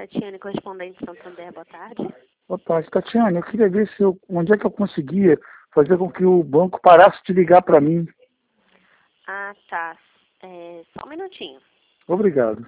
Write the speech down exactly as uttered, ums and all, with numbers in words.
Tatiane, correspondente de Santander, boa tarde. Boa tarde, Tatiane. Eu queria ver se eu, onde é que eu conseguia fazer com que o banco parasse de ligar para mim. Ah, tá. É, só um minutinho. Obrigado.